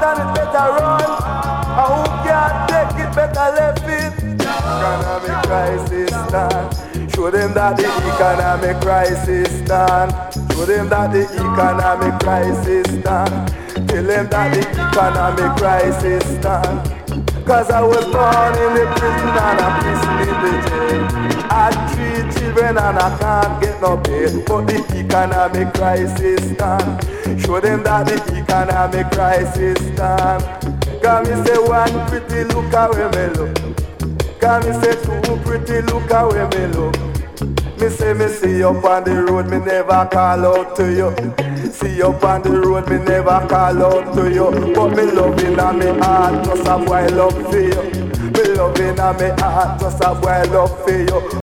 and it better run. And who can't take it better left it. Economic crisis stand. Show them that the economic crisis stand. Show them that the economic crisis stand. Tell them that the economic crisis stand. Cause I was born in the prison and I'm prison in the jail. I had 3 children and I can't get no pay. But the economic crisis stand. Show them that the economic crisis stand. Cause me say one pretty look away me look. Cause me say 2 pretty look away me look. Me see you up on the road, me never call out to you. See you up on the road, me never call out to you. But me loving and me heart just a boy love for you. Me loving and me heart just a boy love for you.